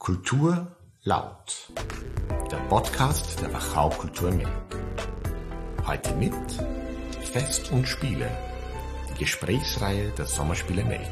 Kultur laut, der Podcast der Wachau Kultur Melk. Heute mit Fest und Spiele, die Gesprächsreihe der Sommerspiele Melk.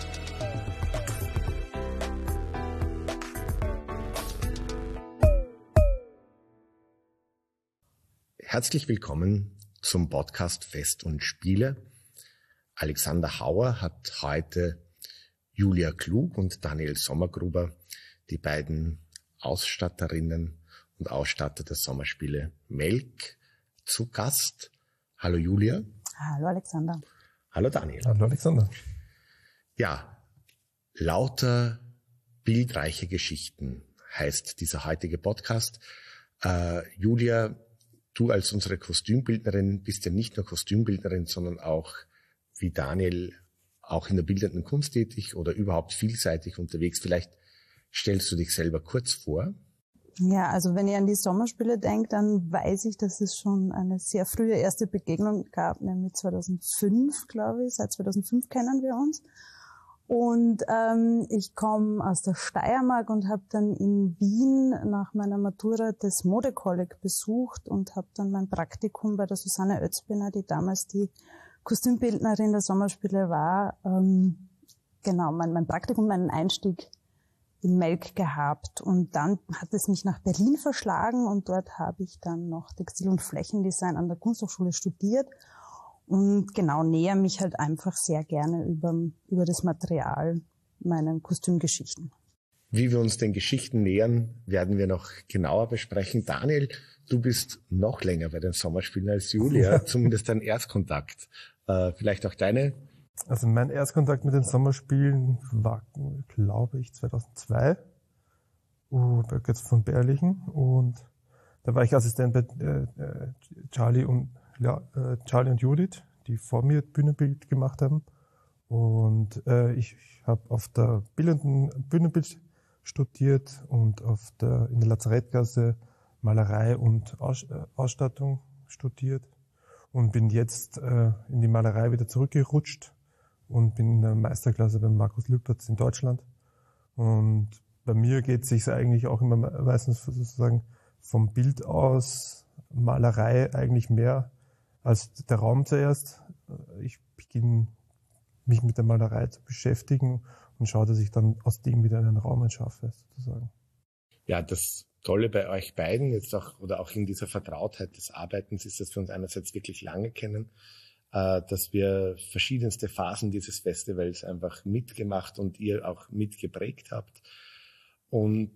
Herzlich willkommen zum Podcast Fest und Spiele. Alexander Hauer hat heute Julia Klug und Daniel Sommergruber, die beiden Ausstatterinnen und Ausstatter der Sommerspiele Melk, zu Gast. Hallo Julia. Hallo Alexander. Hallo Daniel. Hallo Alexander. Ja, lauter bildreiche Geschichten heißt dieser heutige Podcast. Julia, du als unsere Kostümbildnerin bist ja nicht nur Kostümbildnerin, sondern auch, wie Daniel, auch in der bildenden Kunst tätig oder überhaupt vielseitig unterwegs. Vielleicht stellst du dich selber kurz vor? Ja, also wenn ihr an die Sommerspiele denkt, dann weiß ich, dass es schon eine sehr frühe erste Begegnung gab, nämlich 2005, glaube ich. Seit 2005 kennen wir uns. Und ich komme aus der Steiermark und habe dann in Wien nach meiner Matura das Modekolleg besucht und habe dann mein Praktikum bei der Susanne Oetzbiner, die damals die Kostümbildnerin der Sommerspiele war, mein Praktikum, meinen Einstieg in Melk gehabt. Und dann hat es mich nach Berlin verschlagen und dort habe ich dann noch Textil- und Flächendesign an der Kunsthochschule studiert und näher mich halt einfach sehr gerne über das Material meinen Kostümgeschichten. Wie wir uns den Geschichten nähern, werden wir noch genauer besprechen. Daniel, du bist noch länger bei den Sommerspielen als Julia, zumindest dein Erstkontakt. Vielleicht auch deine? Also mein Erstkontakt mit den Sommerspielen war, glaube ich, 2002 bei Götz von Berlichen, und da war ich Assistent bei Charlie und Judith, die vor mir Bühnenbild gemacht haben, und ich habe auf der bildenden Bühnenbild studiert und in der Lazarettgasse Malerei und Ausstattung studiert und bin jetzt in die Malerei wieder zurückgerutscht und bin in der Meisterklasse beim Markus Lüpertz in Deutschland. Und bei mir geht es sich eigentlich auch immer meistens sozusagen vom Bild aus Malerei eigentlich mehr als der Raum zuerst. Ich beginne mich mit der Malerei zu beschäftigen und schaue, dass ich dann aus dem wieder einen Raum entschaffe, sozusagen. Ja, das Tolle bei euch beiden jetzt auch in dieser Vertrautheit des Arbeitens ist, dass wir uns einerseits wirklich lange kennen, dass wir verschiedenste Phasen dieses Festivals einfach mitgemacht und ihr auch mitgeprägt habt. Und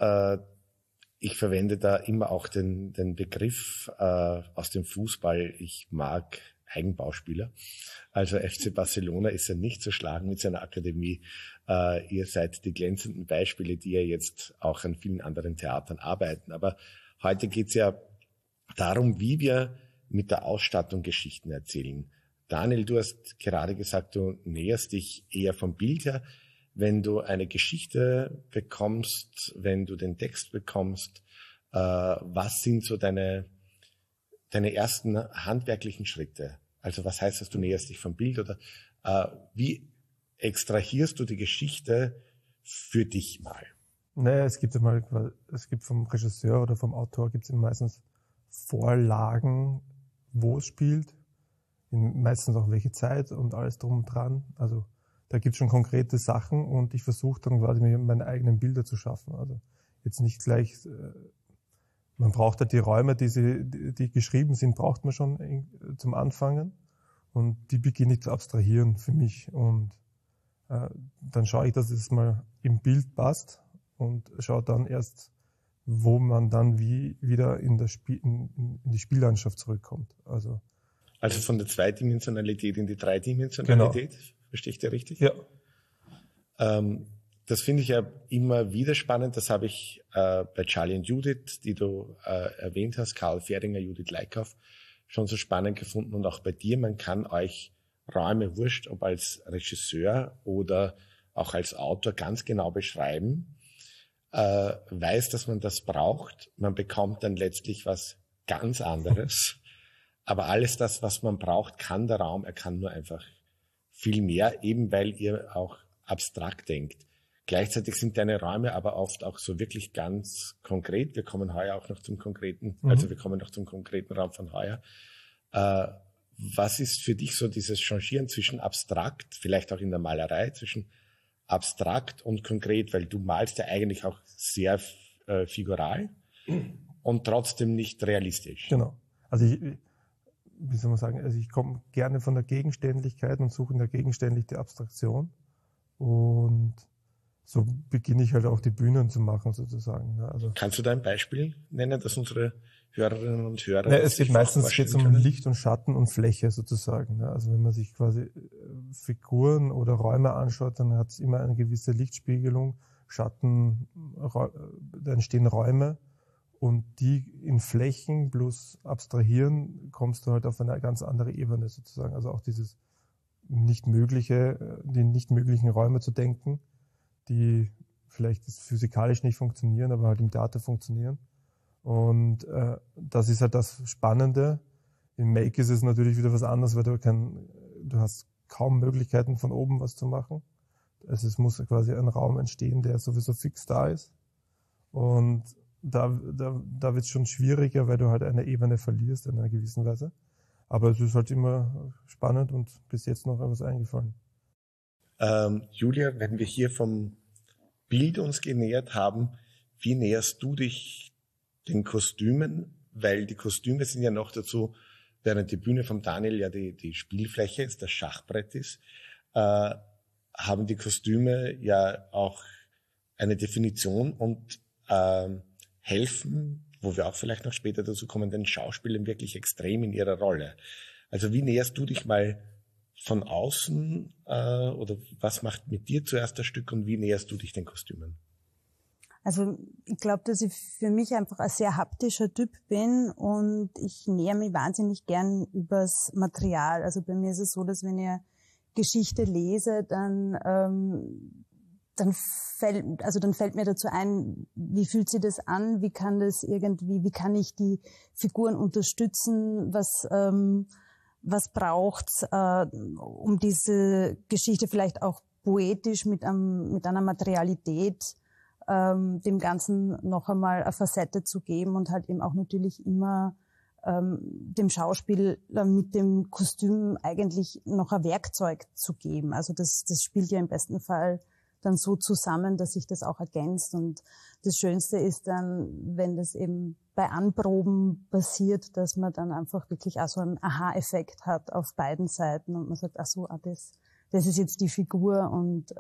ich verwende da immer auch den Begriff aus dem Fußball, ich mag Eigenbauspieler. Also FC Barcelona ist ja nicht zu schlagen mit seiner Akademie. Ihr seid die glänzenden Beispiele, die ja jetzt auch an vielen anderen Theatern arbeiten. Aber heute geht's ja darum, wie wir mit der Ausstattung Geschichten erzählen. Daniel, du hast gerade gesagt, du näherst dich eher vom Bild her. Wenn du eine Geschichte bekommst, wenn du den Text bekommst, was sind so deine ersten handwerklichen Schritte? Also was heißt das, du näherst dich vom Bild, oder wie extrahierst du die Geschichte für dich mal? Naja, es gibt vom Regisseur oder vom Autor gibt's meistens Vorlagen, wo es spielt, meistens auch welche Zeit und alles drum und dran. Also da gibt's schon konkrete Sachen und ich versuche dann quasi mir meine eigenen Bilder zu schaffen. Also jetzt nicht gleich, man braucht halt die Räume, die geschrieben sind, braucht man schon zum Anfangen, und die beginne ich zu abstrahieren für mich, und dann schaue ich, dass es mal im Bild passt, und schaue dann erst, wo man dann wieder in die Spiellandschaft zurückkommt. Also von der Zweidimensionalität in die Dreidimensionalität, genau. Verstehe ich dir richtig? Ja. Das finde ich ja immer wieder spannend. Das habe ich bei Charlie und Judith, die du erwähnt hast, Karl Fehringer, Judith Leikauf, schon so spannend gefunden. Und auch bei dir, man kann euch Räume, wurscht, ob als Regisseur oder auch als Autor, ganz genau beschreiben, weiß, dass man das braucht. Man bekommt dann letztlich was ganz anderes. Aber alles das, was man braucht, kann der Raum. Er kann nur einfach viel mehr, eben weil ihr auch abstrakt denkt. Gleichzeitig sind deine Räume aber oft auch so wirklich ganz konkret. Wir kommen heuer auch noch zum konkreten, also wir kommen noch zum konkreten Raum von heuer. Was ist für dich so dieses Changieren zwischen abstrakt, vielleicht auch in der Malerei, zwischen abstrakt und konkret, weil du malst ja eigentlich auch sehr figural und trotzdem nicht realistisch. Genau. Also wie soll man sagen, also ich komme gerne von der Gegenständlichkeit und suche in der Gegenständlichkeit die Abstraktion. Und so beginne ich halt auch die Bühnen zu machen, sozusagen. Also, kannst du da ein Beispiel nennen, dass unsere Hörerinnen und Hörer... Es geht meistens um Licht und Schatten und Fläche sozusagen. Also wenn man sich quasi Figuren oder Räume anschaut, dann hat es immer eine gewisse Lichtspiegelung, Schatten, da entstehen Räume und die in Flächen plus abstrahieren, kommst du halt auf eine ganz andere Ebene sozusagen. Also auch dieses die nicht möglichen Räume zu denken, die vielleicht physikalisch nicht funktionieren, aber halt im Theater funktionieren. Und das ist halt das Spannende. Im Make ist es natürlich wieder was anderes, weil du hast kaum Möglichkeiten von oben was zu machen. Also es muss quasi ein Raum entstehen, der sowieso fix da ist. Und da wird es schon schwieriger, weil du halt eine Ebene verlierst in einer gewissen Weise. Aber es ist halt immer spannend und bis jetzt noch etwas eingefallen. Julia, wenn wir hier vom Bild uns genähert haben, wie näherst du dich den Kostümen? Weil die Kostüme sind ja noch dazu, während die Bühne vom Daniel ja die Spielfläche ist, das Schachbrett ist, haben die Kostüme ja auch eine Definition und helfen, wo wir auch vielleicht noch später dazu kommen, den Schauspielern wirklich extrem in ihrer Rolle. Also wie näherst du dich mal von außen oder was macht mit dir zuerst das Stück und wie näherst du dich den Kostümen? Also ich glaube, dass ich für mich einfach ein sehr haptischer Typ bin und ich nähere mich wahnsinnig gern übers Material. Also bei mir ist es so, dass wenn ich eine Geschichte lese, dann fällt mir dazu ein, wie fühlt sich das an, wie kann ich die Figuren unterstützen, was braucht's, um diese Geschichte vielleicht auch poetisch mit einer Materialität dem Ganzen noch einmal eine Facette zu geben und halt eben auch natürlich immer dem Schauspieler mit dem Kostüm eigentlich noch ein Werkzeug zu geben. Also das spielt ja im besten Fall dann so zusammen, dass sich das auch ergänzt. Und das Schönste ist dann, wenn das eben bei Anproben passiert, dass man dann einfach wirklich auch so einen Aha-Effekt hat auf beiden Seiten und man sagt, ach so, das ist jetzt die Figur und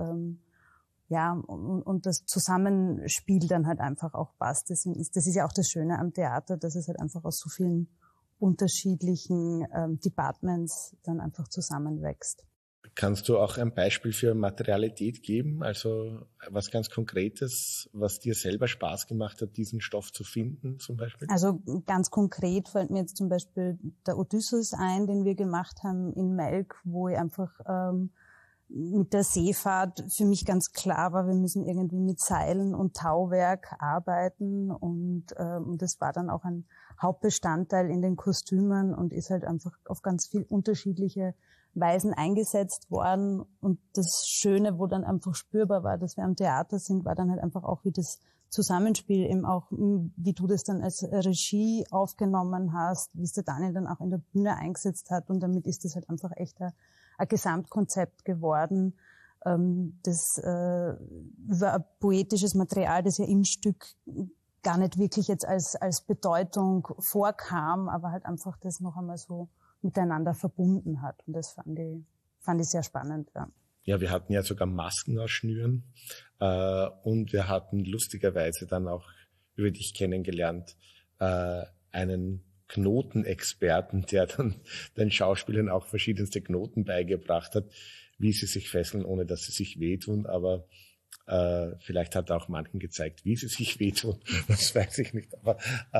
und das Zusammenspiel dann halt einfach auch passt. Das ist ja auch das Schöne am Theater, dass es halt einfach aus so vielen unterschiedlichen Departments dann einfach zusammenwächst. Kannst du auch ein Beispiel für Materialität geben? Also was ganz Konkretes, was dir selber Spaß gemacht hat, diesen Stoff zu finden zum Beispiel? Also ganz konkret fällt mir jetzt zum Beispiel der Odysseus ein, den wir gemacht haben in Melk, wo ich einfach mit der Seefahrt für mich ganz klar war, wir müssen irgendwie mit Seilen und Tauwerk arbeiten und das war dann auch ein Hauptbestandteil in den Kostümen und ist halt einfach auf ganz viel unterschiedliche Weisen eingesetzt worden und das Schöne, wo dann einfach spürbar war, dass wir am Theater sind, war dann halt einfach auch wie das Zusammenspiel, eben auch wie du das dann als Regie aufgenommen hast, wie es der Daniel dann auch in der Bühne eingesetzt hat und damit ist das halt einfach echt ein Gesamtkonzept geworden, das über ein poetisches Material, das ja im Stück gar nicht wirklich jetzt als Bedeutung vorkam, aber halt einfach das noch einmal so miteinander verbunden hat. Und das fand ich sehr spannend, ja. Ja, wir hatten ja sogar Masken ausschnüren und wir hatten lustigerweise dann auch über dich kennengelernt einen Knotenexperten, der dann den Schauspielern auch verschiedenste Knoten beigebracht hat, wie sie sich fesseln, ohne dass sie sich wehtun, aber vielleicht hat er auch manchen gezeigt, wie sie sich wehtun, das weiß ich nicht, aber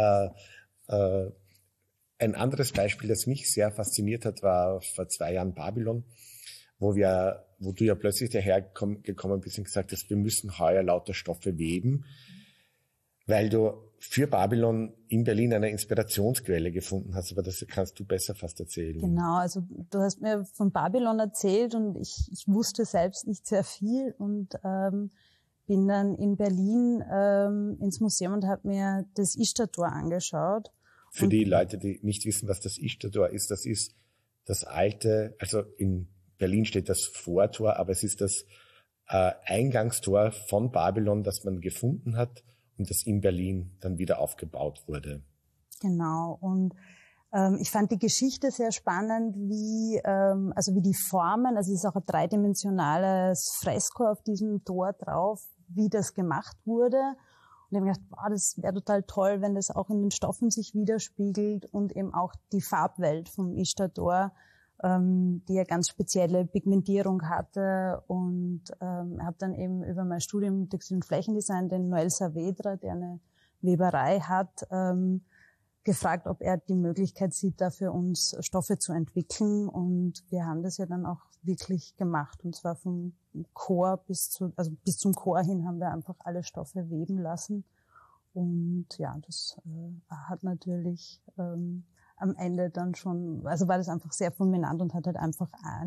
ein anderes Beispiel, das mich sehr fasziniert hat, war vor 2 Jahren Babylon, wo du ja plötzlich dahergekommen bist und gesagt hast, wir müssen heuer lauter Stoffe weben, weil du für Babylon in Berlin eine Inspirationsquelle gefunden hast, aber das kannst du besser fast erzählen. Genau, also du hast mir von Babylon erzählt und ich wusste selbst nicht sehr viel und bin dann in Berlin ins Museum und habe mir das Ishtar-Tor angeschaut. Für die Leute, die nicht wissen, was das Ishtar-Tor ist, das ist das alte, also in Berlin steht das Vortor, aber es ist das Eingangstor von Babylon, das man gefunden hat und das in Berlin dann wieder aufgebaut wurde. Genau, und ich fand die Geschichte sehr spannend, wie die Formen, also es ist auch ein dreidimensionales Fresko auf diesem Tor drauf, wie das gemacht wurde. Und ich habe mir gedacht, wow, das wäre total toll, wenn das auch in den Stoffen sich widerspiegelt und eben auch die Farbwelt vom Ishtar-Tor, die ja ganz spezielle Pigmentierung hatte. Und habe dann eben über mein Studium Textil- und Flächendesign den Noel Saavedra, der eine Weberei hat, gefragt, ob er die Möglichkeit sieht, da für uns Stoffe zu entwickeln. Und wir haben das ja dann auch wirklich gemacht. Und zwar vom Chor bis zum Chor hin haben wir einfach alle Stoffe weben lassen. Und ja, das hat natürlich am Ende dann schon, also war das einfach sehr fulminant und hat halt einfach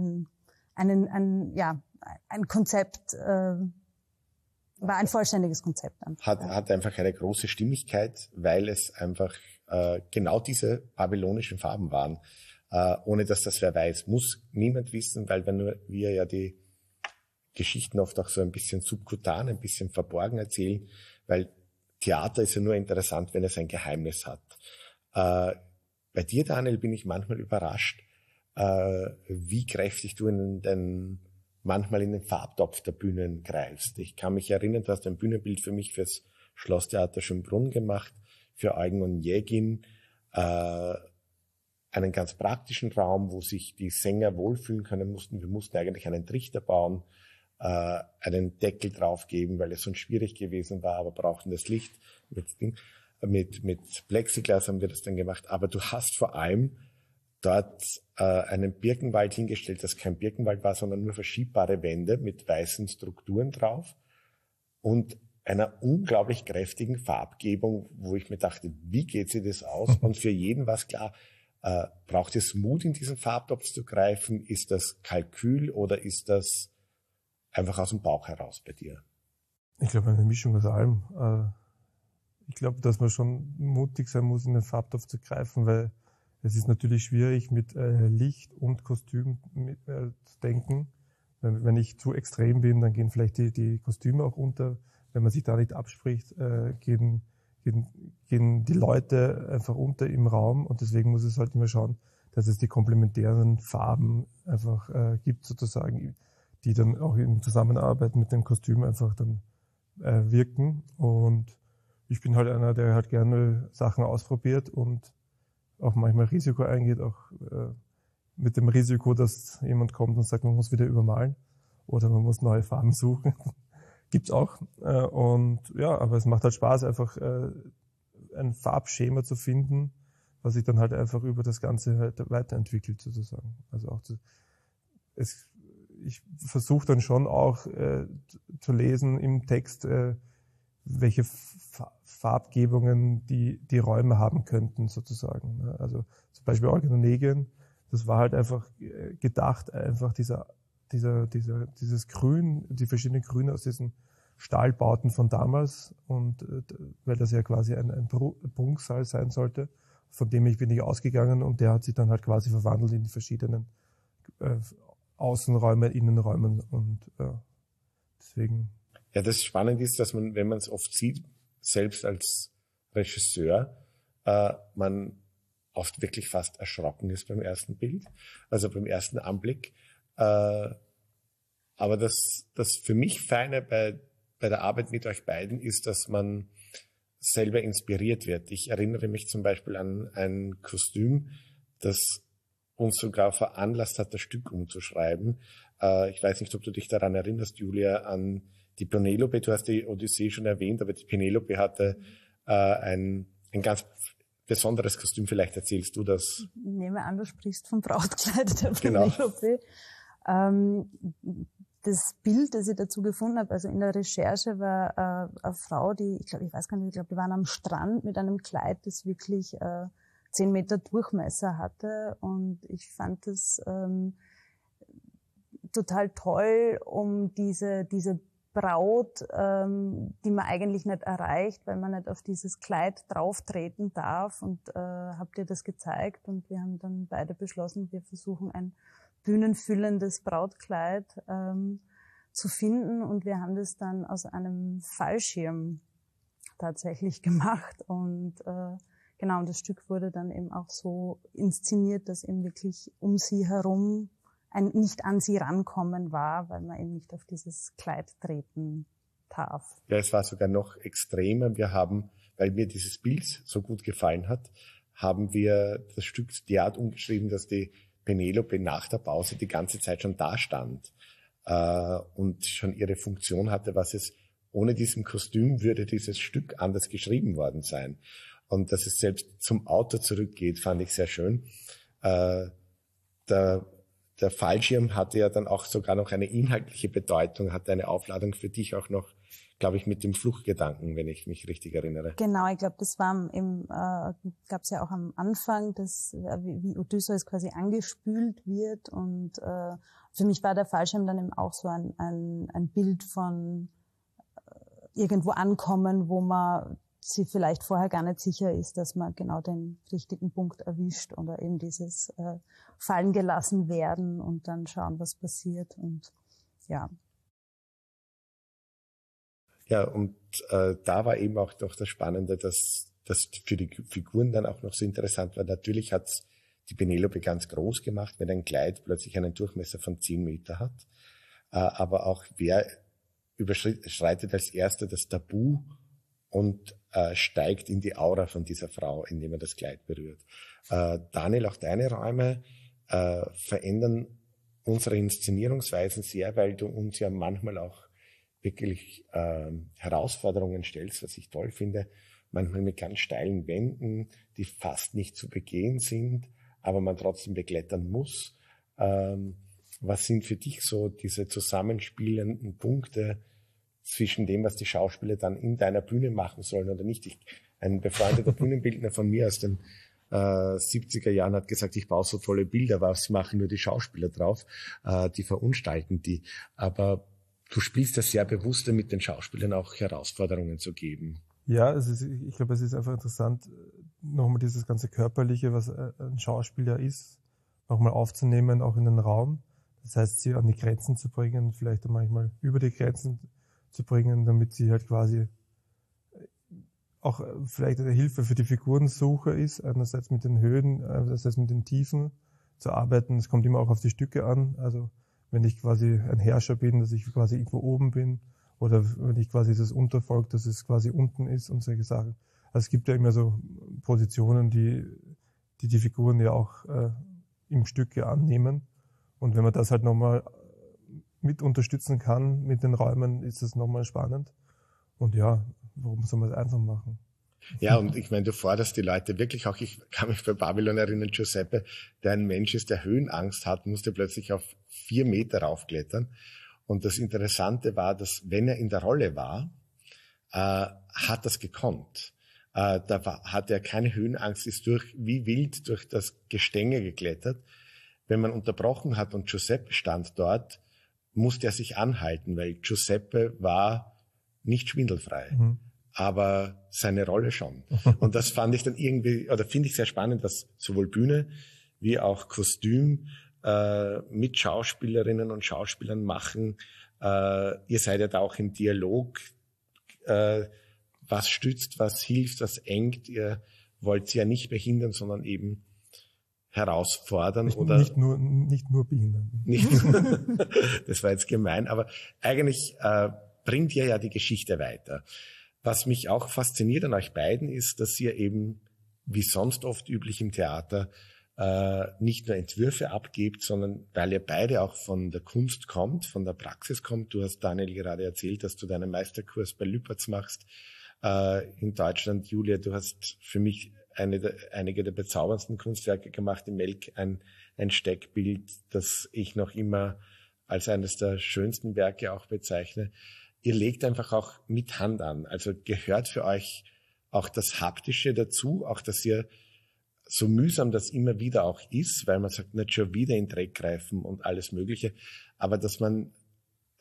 ein Konzept, war ein vollständiges Konzept einfach. Hat einfach eine große Stimmigkeit, weil es einfach genau diese babylonischen Farben waren. Ohne dass das wer weiß, muss niemand wissen, weil wir ja die Geschichten oft auch so ein bisschen subkutan, ein bisschen verborgen erzählen, weil Theater ist ja nur interessant, wenn es ein Geheimnis hat. Bei dir, Daniel, bin ich manchmal überrascht, wie kräftig du manchmal in den Farbtopf der Bühnen greifst. Ich kann mich erinnern, du hast ein Bühnenbild für mich fürs Schlosstheater Schönbrunn gemacht, für Eugen Onegin, einen ganz praktischen Raum, wo sich die Sänger wohlfühlen können mussten. Wir mussten eigentlich einen Trichter bauen, einen Deckel draufgeben, weil es sonst schwierig gewesen war, aber brauchten das Licht. Mit Plexiglas haben wir das dann gemacht. Aber du hast vor allem dort einen Birkenwald hingestellt, das kein Birkenwald war, sondern nur verschiebbare Wände mit weißen Strukturen drauf und einer unglaublich kräftigen Farbgebung, wo ich mir dachte, wie geht sie das aus? Und für jeden war es klar, braucht es Mut, in diesen Farbtopf zu greifen? Ist das Kalkül oder ist das einfach aus dem Bauch heraus bei dir? Ich glaube, eine Mischung aus allem. Ich glaube, dass man schon mutig sein muss, in den Farbtopf zu greifen, weil es ist natürlich schwierig, mit Licht und Kostüm zu denken. Wenn ich zu extrem bin, dann gehen vielleicht die Kostüme auch unter. Wenn man sich da nicht abspricht, gehen die Leute einfach unter im Raum. Und deswegen muss es halt immer schauen, dass es die komplementären Farben einfach gibt, sozusagen, die dann auch in Zusammenarbeit mit dem Kostüm einfach dann wirken. Und ich bin halt einer, der halt gerne Sachen ausprobiert und auch manchmal Risiko eingeht, auch mit dem Risiko, dass jemand kommt und sagt, man muss wieder übermalen oder man muss neue Farben suchen. Gibt's auch. Und ja, aber es macht halt Spaß, einfach ein Farbschema zu finden, was sich dann halt einfach über das Ganze halt weiterentwickelt, sozusagen. Also auch ich versuche dann schon auch zu lesen im Text, welche Farbgebungen die Räume haben könnten, sozusagen. Also zum Beispiel Eugen Onegin, das war halt einfach gedacht, einfach dieses Grün, die verschiedenen Grüne aus diesen Stahlbauten von damals, und weil das ja quasi ein Prunksaal sein sollte, von dem bin ich ausgegangen, und der hat sich dann halt quasi verwandelt in die verschiedenen Außenräume, Innenräumen, und deswegen. Ja, das Spannende ist, dass man, wenn man es oft sieht, selbst als Regisseur, man oft wirklich fast erschrocken ist beim ersten Bild, also beim ersten Anblick. Aber das für mich Feine bei der Arbeit mit euch beiden ist, dass man selber inspiriert wird. Ich erinnere mich zum Beispiel an ein Kostüm, das uns sogar veranlasst hat, das Stück umzuschreiben. Ich weiß nicht, ob du dich daran erinnerst, Julia, an die Penelope. Du hast die Odyssee schon erwähnt, aber die Penelope hatte ein ganz besonderes Kostüm. Vielleicht erzählst du das. Ich nehme an, du sprichst vom Brautkleid der Genau. Penelope. Das Bild, das ich dazu gefunden habe, also in der Recherche, war eine Frau, die waren am Strand mit einem Kleid, das wirklich 10 Meter Durchmesser hatte, und ich fand das total toll, um diese Braut, die man eigentlich nicht erreicht, weil man nicht auf dieses Kleid drauftreten darf. Und habt ihr das gezeigt? Und wir haben dann beide beschlossen, wir versuchen ein bühnenfüllendes Brautkleid zu finden. Und wir haben das dann aus einem Fallschirm tatsächlich gemacht. Und genau, und das Stück wurde dann eben auch so inszeniert, dass eben wirklich um sie herum ein nicht an sie rankommen war, weil man eben nicht auf dieses Kleid treten darf. Ja, es war sogar noch extremer. Wir haben, weil mir dieses Bild so gut gefallen hat, haben wir das Stück derart umgeschrieben, dass die Penelope nach der Pause die ganze Zeit schon da stand und schon ihre Funktion hatte, was es ohne diesem Kostüm würde dieses Stück anders geschrieben worden sein. Und dass es selbst zum Auto zurückgeht, fand ich sehr schön. Der Fallschirm hatte ja dann auch sogar noch eine inhaltliche Bedeutung, hatte eine Aufladung für dich auch noch, glaube ich, mit dem Fluchtgedanken, wenn ich mich richtig erinnere. Genau, ich glaube, das war gab es ja auch am Anfang, wie Odysseus quasi angespült wird. Und für mich war der Fallschirm dann eben auch so ein Bild von irgendwo ankommen, wo man sie vielleicht vorher gar nicht sicher ist, dass man genau den richtigen Punkt erwischt oder eben dieses fallen gelassen werden und dann schauen, was passiert. Und ja. Ja, und da war eben auch doch das Spannende, dass das für die Figuren dann auch noch so interessant war. Natürlich hat's die Penelope ganz groß gemacht, wenn ein Kleid plötzlich einen Durchmesser von 10 Meter hat. Aber auch wer überschreitet als Erster das Tabu und steigt in die Aura von dieser Frau, indem er das Kleid berührt. Daniel, auch deine Räume verändern unsere Inszenierungsweisen sehr, weil du uns ja manchmal auch wirklich Herausforderungen stellst, was ich toll finde. Manchmal mit ganz steilen Wänden, die fast nicht zu begehen sind, aber man trotzdem beklettern muss. Was sind für dich so diese zusammenspielenden Punkte zwischen dem, was die Schauspieler dann in deiner Bühne machen sollen oder nicht? Ein befreundeter Bühnenbildner von mir aus den 70er Jahren hat gesagt, ich baue so tolle Bilder, was machen nur die Schauspieler drauf? Die verunstalten die. Aber du spielst das sehr bewusst, mit den Schauspielern auch Herausforderungen zu geben. Ja, ich glaube, es ist einfach interessant, nochmal dieses ganze Körperliche, was ein Schauspieler ist, nochmal aufzunehmen, auch in den Raum. Das heißt, sie an die Grenzen zu bringen, vielleicht manchmal über die Grenzen zu bringen, damit sie halt quasi auch vielleicht eine Hilfe für die Figurensuche ist, einerseits mit den Höhen, einerseits mit den Tiefen zu arbeiten. Es kommt immer auch auf die Stücke an. Also wenn ich quasi ein Herrscher bin, dass ich quasi irgendwo oben bin, oder wenn ich quasi das Untervolk, dass es quasi unten ist und solche Sachen. Also es gibt ja immer so Positionen, die Figuren ja auch im Stück ja annehmen. Und wenn man das halt nochmal mit unterstützen kann mit den Räumen, ist das nochmal spannend. Und ja, warum soll man es einfach machen? Ja, und ich meine, du forderst die Leute wirklich auch, ich kann mich bei Babylon erinnern, Giuseppe, der ein Mensch ist, der Höhenangst hat, musste plötzlich auf 4 Meter raufklettern. Und das Interessante war, dass wenn er in der Rolle war, hat das gekonnt. Hat er keine Höhenangst, ist wie wild durch das Gestänge geklettert. Wenn man unterbrochen hat und Giuseppe stand dort, musste er sich anhalten, weil Giuseppe war nicht schwindelfrei, aber seine Rolle schon. Und das fand ich dann irgendwie, oder finde ich sehr spannend, dass sowohl Bühne wie auch Kostüm mit Schauspielerinnen und Schauspielern machen. Ihr seid ja da auch im Dialog. Was stützt, was hilft, was engt. Ihr wollt sie ja nicht behindern, sondern eben herausfordern. Nicht nur behindern. Das war jetzt gemein, aber eigentlich bringt ihr ja die Geschichte weiter. Was mich auch fasziniert an euch beiden ist, dass ihr eben, wie sonst oft üblich im Theater, nicht nur Entwürfe abgebt, sondern weil ihr beide auch von der Kunst kommt, von der Praxis kommt. Du hast, Daniel, gerade erzählt, dass du deinen Meisterkurs bei Lüpertz machst in Deutschland. Julia, du hast für mich einige der bezauberndsten Kunstwerke gemacht. Im Melk ein Steckbild, das ich noch immer als eines der schönsten Werke auch bezeichne. Ihr legt einfach auch mit Hand an. Also gehört für euch auch das Haptische dazu, auch dass ihr, so mühsam das immer wieder auch ist, weil man sagt, nicht schon wieder in Dreck greifen und alles Mögliche, aber dass man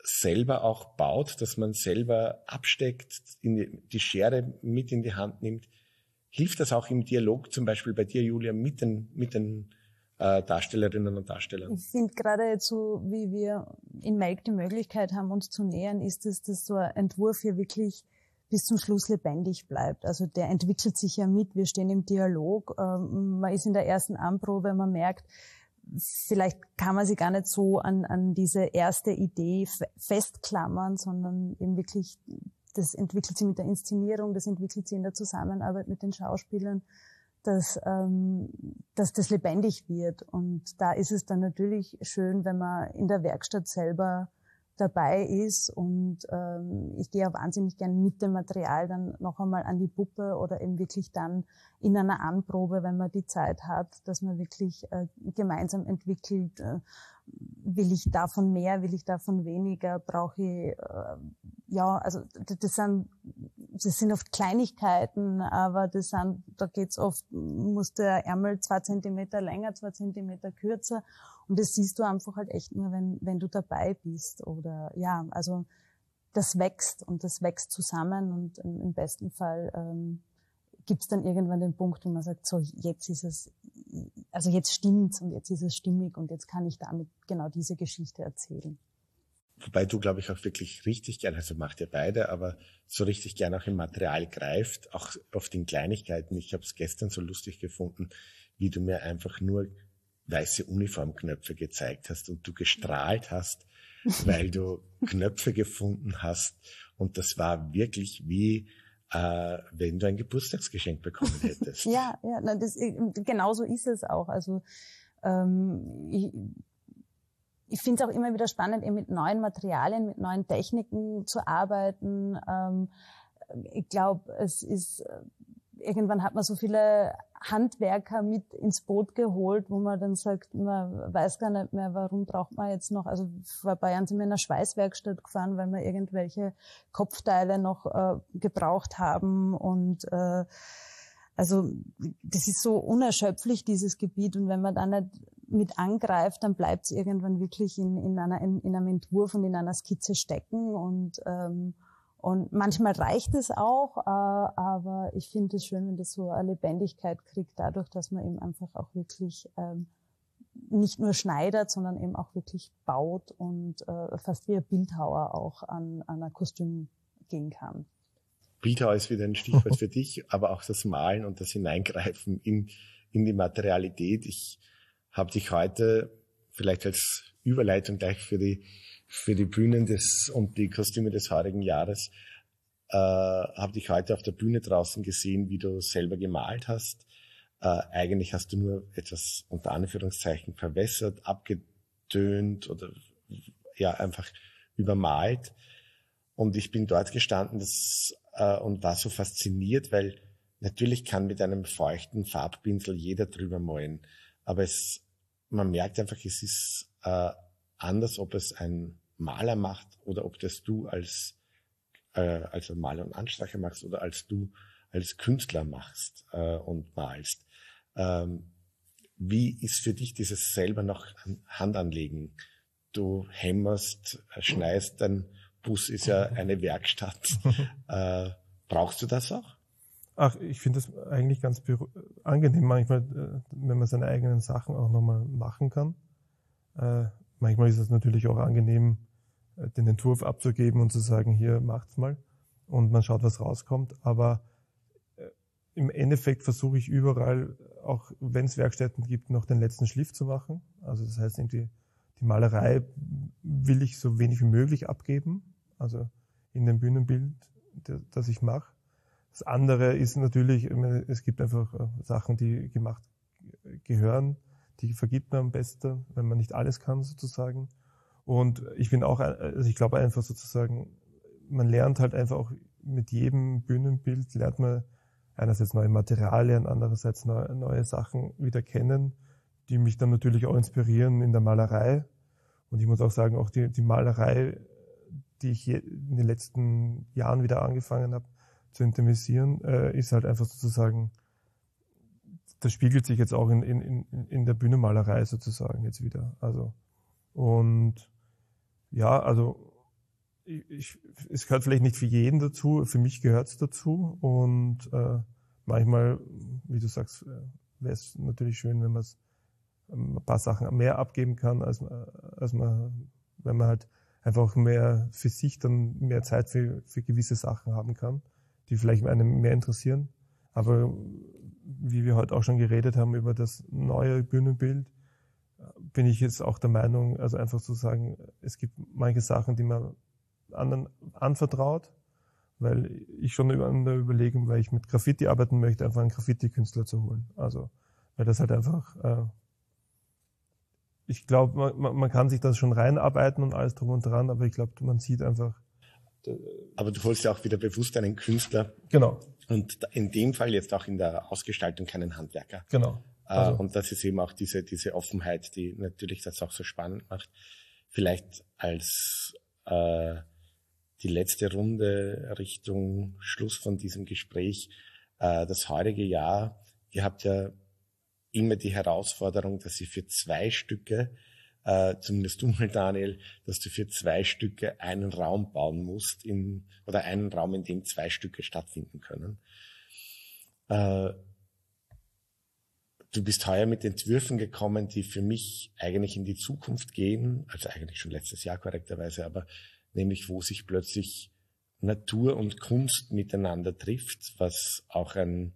selber auch baut, dass man selber absteckt, die Schere mit in die Hand nimmt. Hilft das auch im Dialog, zum Beispiel bei dir, Julia, mit den Darstellerinnen und Darstellern? Ich finde gerade jetzt so, wie wir in Melk die Möglichkeit haben, uns zu nähern, ist es, dass so ein Entwurf hier wirklich bis zum Schluss lebendig bleibt. Also der entwickelt sich ja mit, wir stehen im Dialog, man ist in der ersten Anprobe, man merkt, vielleicht kann man sich gar nicht so an diese erste Idee festklammern, sondern eben wirklich, das entwickelt sich mit der Inszenierung, das entwickelt sich in der Zusammenarbeit mit den Schauspielern, dass das lebendig wird. Und da ist es dann natürlich schön, wenn man in der Werkstatt selber dabei ist, und ich gehe auch wahnsinnig gern mit dem Material dann noch einmal an die Puppe oder eben wirklich dann in einer Anprobe, wenn man die Zeit hat, dass man wirklich gemeinsam entwickelt, will ich davon mehr, will ich davon weniger, brauche ich, also das sind oft Kleinigkeiten, aber da geht's oft, muss der Ärmel 2 Zentimeter länger, 2 Zentimeter kürzer, und das siehst du einfach halt echt nur, wenn du dabei bist, oder also das wächst zusammen, und im besten Fall gibt's dann irgendwann den Punkt, wo man sagt, so jetzt ist es, also jetzt stimmt's und jetzt ist es stimmig und jetzt kann ich damit genau diese Geschichte erzählen. Wobei du, glaube ich, auch wirklich richtig gern, also macht ihr beide, aber so richtig gern auch im Material greift, auch oft in Kleinigkeiten. Ich habe es gestern so lustig gefunden, wie du mir einfach nur weiße Uniformknöpfe gezeigt hast und du gestrahlt hast, weil du Knöpfe gefunden hast. Und das war wirklich wie, wenn du ein Geburtstagsgeschenk bekommen hättest. Genauso ist es auch. Also ich finde es auch immer wieder spannend, eben mit neuen Materialien, mit neuen Techniken zu arbeiten. Ich glaube, irgendwann hat man so viele Handwerker mit ins Boot geholt, wo man dann sagt, man weiß gar nicht mehr, warum braucht man jetzt noch, also vor ein paar Jahren sind wir in einer Schweißwerkstatt gefahren, weil wir irgendwelche Kopfteile noch gebraucht haben, und also das ist so unerschöpflich, dieses Gebiet, und wenn man da nicht mit angreift, dann bleibt es irgendwann wirklich in einem Entwurf und in einer Skizze stecken, und manchmal reicht es auch, aber ich finde es schön, wenn das so eine Lebendigkeit kriegt, dadurch, dass man eben einfach auch wirklich nicht nur schneidert, sondern eben auch wirklich baut und fast wie ein Bildhauer auch an ein Kostüm gehen kann. Bildhauer ist wieder ein Stichwort für dich, aber auch das Malen und das Hineingreifen in die Materialität. Ich habe dich heute vielleicht als Überleitung gleich für die Bühnen und die Kostüme des heurigen Jahres, habe dich heute auf der Bühne draußen gesehen, wie du selber gemalt hast. Eigentlich hast du nur etwas unter Anführungszeichen verwässert, abgetönt oder einfach übermalt. Und ich bin dort gestanden und war so fasziniert, weil natürlich kann mit einem feuchten Farbpinsel jeder drüber malen. Aber man merkt einfach, es ist anders, ob es ein Maler macht oder ob das du als Maler und Anstreicher machst oder als du als Künstler machst und malst. Wie ist für dich dieses selber noch Handanlegen? Du hämmerst, schneist, dein Bus ist ja eine Werkstatt. Brauchst du das auch? Ach, ich finde das eigentlich ganz angenehm manchmal, wenn man seine eigenen Sachen auch nochmal machen kann. Manchmal ist es natürlich auch angenehm, den Entwurf abzugeben und zu sagen, hier, macht's mal. Und man schaut, was rauskommt. Aber im Endeffekt versuche ich überall, auch wenn es Werkstätten gibt, noch den letzten Schliff zu machen. Also das heißt, irgendwie die Malerei will ich so wenig wie möglich abgeben. Also in dem Bühnenbild, das ich mache. Das andere ist natürlich, es gibt einfach Sachen, die gemacht gehören, die vergibt man am besten, wenn man nicht alles kann sozusagen. Und ich bin auch, also ich glaube einfach sozusagen, man lernt halt einfach auch mit jedem Bühnenbild, lernt man einerseits neue Materialien, andererseits neue Sachen wieder kennen, die mich dann natürlich auch inspirieren in der Malerei. Und ich muss auch sagen, auch die Malerei, die ich in den letzten Jahren wieder angefangen habe zu intensivisieren, ist halt einfach sozusagen, das spiegelt sich jetzt auch in der Bühnenmalerei sozusagen jetzt wieder. Also, und ja, also es gehört vielleicht nicht für jeden dazu, für mich gehört es dazu und manchmal, wie du sagst, wäre es natürlich schön, wenn man ein paar Sachen mehr abgeben kann, als man, wenn man halt einfach mehr für sich dann mehr Zeit für gewisse Sachen haben kann, die vielleicht einem mehr interessieren. Aber wie wir heute auch schon geredet haben über das neue Bühnenbild, bin ich jetzt auch der Meinung, also einfach zu sagen, es gibt manche Sachen, die man anderen anvertraut, weil ich schon an der Überlegung, weil ich mit Graffiti arbeiten möchte, einfach einen Graffiti-Künstler zu holen. Also, weil das halt einfach, ich glaube, man kann sich das schon reinarbeiten und alles drum und dran, aber ich glaube, man sieht einfach. Aber du holst ja auch wieder bewusst einen Künstler. Genau. Und in dem Fall jetzt auch in der Ausgestaltung keinen Handwerker. Genau. Also. Und das ist eben auch diese Offenheit, die natürlich das auch so spannend macht. Vielleicht als die letzte Runde Richtung Schluss von diesem Gespräch, das heurige Jahr, ihr habt ja immer die Herausforderung, dass ihr für 2 Stücke, zumindest du mal, Daniel, dass du für 2 Stücke einen Raum bauen musst, oder einen Raum, in dem 2 Stücke stattfinden können. Du bist heuer mit Entwürfen gekommen, die für mich eigentlich in die Zukunft gehen, also eigentlich schon letztes Jahr korrekterweise, aber nämlich wo sich plötzlich Natur und Kunst miteinander trifft, was auch eine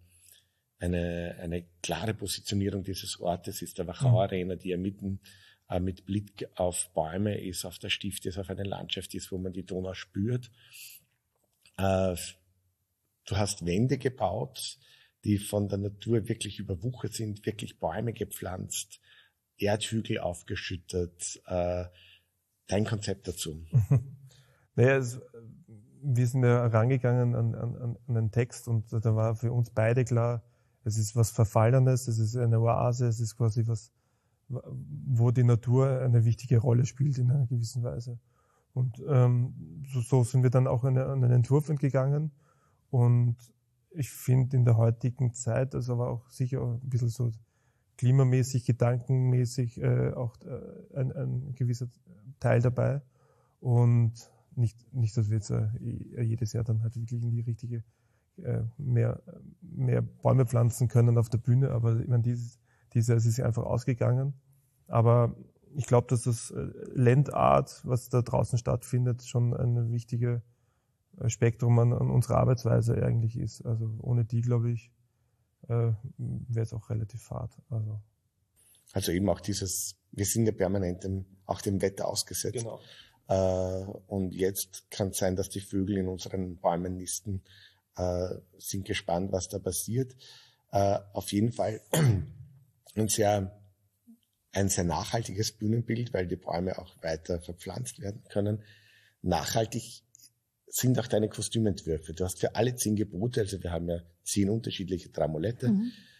klare Positionierung dieses Ortes ist, der Wachau Arena, die ja mitten mit Blick auf Bäume ist, auf der Stift ist, auf eine Landschaft ist, wo man die Donau spürt. Du hast Wände gebaut, die von der Natur wirklich überwuchert sind, wirklich Bäume gepflanzt, Erdhügel aufgeschüttet. Dein Konzept dazu? Naja, wir sind ja rangegangen an den Text und da war für uns beide klar, es ist was Verfallenes, es ist eine Oase, es ist quasi was, wo die Natur eine wichtige Rolle spielt in einer gewissen Weise. Und so sind wir dann auch an den Entwurf entgegangen. Und ich finde in der heutigen Zeit, also aber auch sicher auch ein bisschen so klimamäßig, gedankenmäßig auch ein gewisser Teil dabei. Und nicht, dass wir jetzt jedes Jahr dann halt wirklich in die richtige mehr Bäume pflanzen können auf der Bühne, aber ich meine, dieses Jahr ist es einfach ausgegangen. Aber ich glaube, dass das Landart, was da draußen stattfindet, schon ein wichtiges Spektrum an unserer Arbeitsweise eigentlich ist. Also ohne die, glaube ich, wäre es auch relativ fad. Also eben auch wir sind ja permanent auch dem Wetter ausgesetzt. Genau. Und jetzt kann es sein, dass die Vögel in unseren Bäumen nisten, sind gespannt, was da passiert. Auf jeden Fall ein sehr nachhaltiges Bühnenbild, weil die Bäume auch weiter verpflanzt werden können. Nachhaltig sind auch deine Kostümentwürfe. Du hast für alle 10 Gebote, also wir haben ja 10 unterschiedliche Dramolette,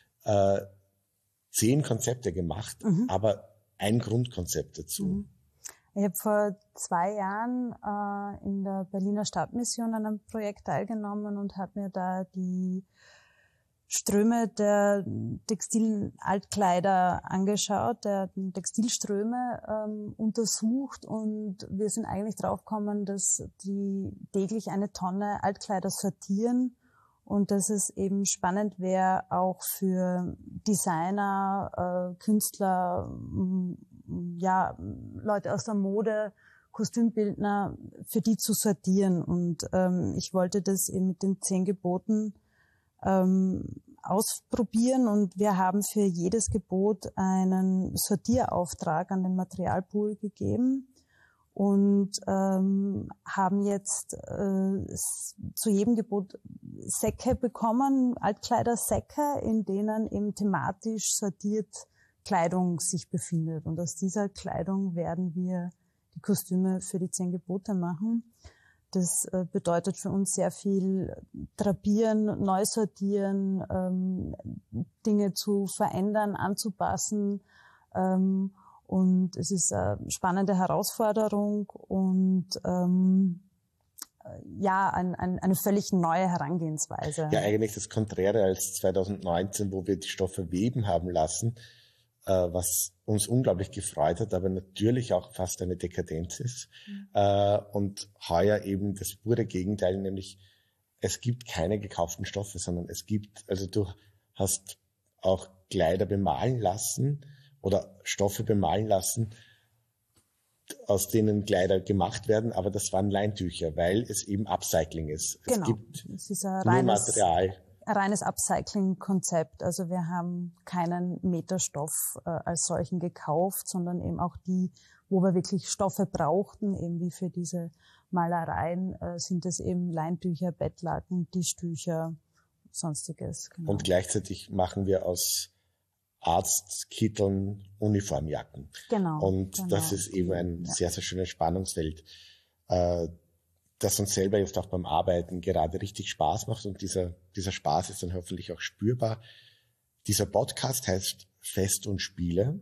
10 Konzepte gemacht, aber ein Grundkonzept dazu. Ich habe vor 2 Jahren in der Berliner Stadtmission an einem Projekt teilgenommen und habe mir da die Ströme der Textilaltkleider angeschaut, der Textilströme untersucht, und wir sind eigentlich draufgekommen, dass die täglich 1 Tonne Altkleider sortieren und dass es eben spannend wäre, auch für Designer, Künstler, Leute aus der Mode, Kostümbildner, für die zu sortieren. Und ich wollte das eben mit den 10 Geboten ausprobieren, und wir haben für jedes Gebot einen Sortierauftrag an den Materialpool gegeben und haben jetzt zu jedem Gebot Säcke bekommen, Altkleidersäcke, in denen eben thematisch sortiert Kleidung sich befindet. Und aus dieser Kleidung werden wir die Kostüme für die 10 Gebote machen. Das bedeutet für uns sehr viel drapieren, neu sortieren, Dinge zu verändern, anzupassen. Und es ist eine spannende Herausforderung und eine völlig neue Herangehensweise. Ja, eigentlich das Konträre als 2019, wo wir die Stoffe weben haben lassen. was uns unglaublich gefreut hat, aber natürlich auch fast eine Dekadenz ist. Und heuer eben das pure Gegenteil, nämlich es gibt keine gekauften Stoffe, sondern du hast auch Kleider bemalen lassen oder Stoffe bemalen lassen, aus denen Kleider gemacht werden, aber das waren Leintücher, weil es eben Upcycling ist. Genau. Es gibt es ist ein nur Material. Ein reines Upcycling-Konzept. Also wir haben keinen Meterstoff als solchen gekauft, sondern eben auch die, wo wir wirklich Stoffe brauchten, eben wie für diese Malereien, sind es eben Leintücher, Bettlaken, Tischtücher, sonstiges. Genau. Und gleichzeitig machen wir aus Arztkitteln Uniformjacken. Genau. Und das ist eben ein sehr, sehr schönes Spannungsfeld, das uns selber jetzt auch beim Arbeiten gerade richtig Spaß macht. Und dieser Spaß ist dann hoffentlich auch spürbar. Dieser Podcast heißt Fest und Spiele.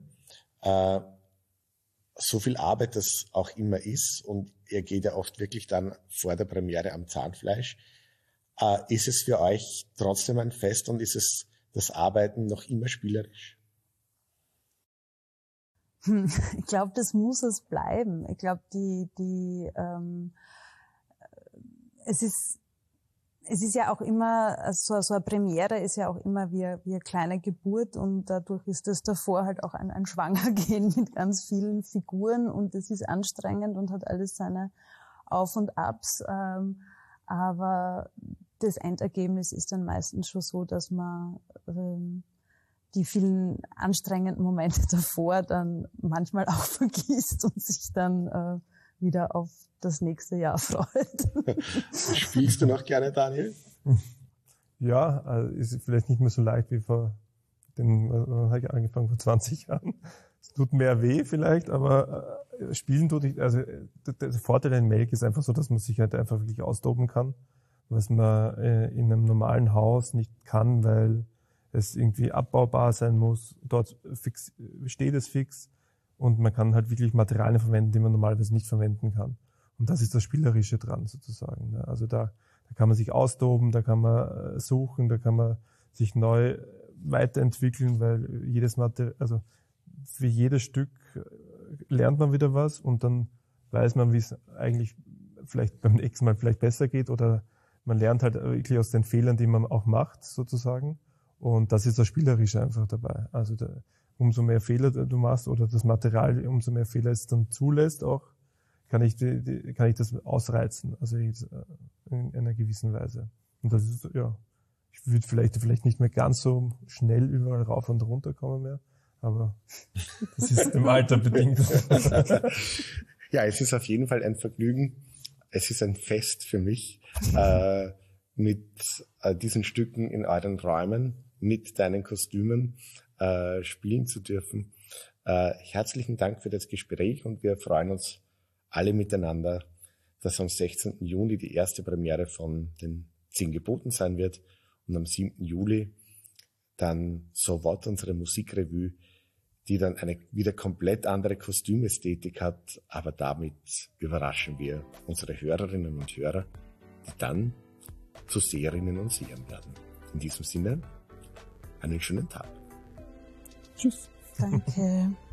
So viel Arbeit das auch immer ist, und er geht ja oft wirklich dann vor der Premiere am Zahnfleisch. Ist es für euch trotzdem ein Fest und ist es das Arbeiten noch immer spielerisch? Ich glaube, das muss es bleiben. Ich glaube, es ist ja auch immer, so eine Premiere ist ja auch immer wie eine kleine Geburt, und dadurch ist das davor halt auch ein Schwangergehen mit ganz vielen Figuren, und es ist anstrengend und hat alles seine Auf und Abs, aber das Endergebnis ist dann meistens schon so, dass man die vielen anstrengenden Momente davor dann manchmal auch vergisst und sich dann wieder auf das nächste Jahr freut. Spielst du noch gerne, Daniel? Ja, ist vielleicht nicht mehr so leicht wie habe ich angefangen vor 20 Jahren. Es tut mehr weh vielleicht, aber spielen tut ich, also der Vorteil in Melk ist einfach so, dass man sich halt einfach wirklich austoben kann, was man in einem normalen Haus nicht kann, weil es irgendwie abbaubar sein muss. Dort steht es fix, und man kann halt wirklich Materialien verwenden, die man normalerweise nicht verwenden kann. Und das ist das Spielerische dran sozusagen. Also da kann man sich austoben, da kann man suchen, da kann man sich neu weiterentwickeln, weil jedes Material, also für jedes Stück lernt man wieder was, und dann weiß man, wie es eigentlich vielleicht beim nächsten Mal vielleicht besser geht, oder man lernt halt wirklich aus den Fehlern, die man auch macht sozusagen. Und das ist das Spielerische einfach dabei. Also umso mehr Fehler du machst, oder das Material, umso mehr Fehler es dann zulässt auch, kann ich das ausreizen, also in einer gewissen Weise. Und das ist, ja, ich würde vielleicht nicht mehr ganz so schnell überall rauf und runter kommen mehr, aber das ist im Alter bedingt. Ja, es ist auf jeden Fall ein Vergnügen. Es ist ein Fest für mich, mit diesen Stücken in euren Räumen, mit deinen Kostümen spielen zu dürfen. Herzlichen Dank für das Gespräch, und wir freuen uns alle miteinander, dass am 16. Juni die erste Premiere von den 10 Geboten sein wird, und am 7. Juli dann So What, unsere Musikrevue, die dann eine wieder komplett andere Kostümästhetik hat, aber damit überraschen wir unsere Hörerinnen und Hörer, die dann zu Seherinnen und Sehern werden. In diesem Sinne, einen schönen Tag. Tschüss. Danke.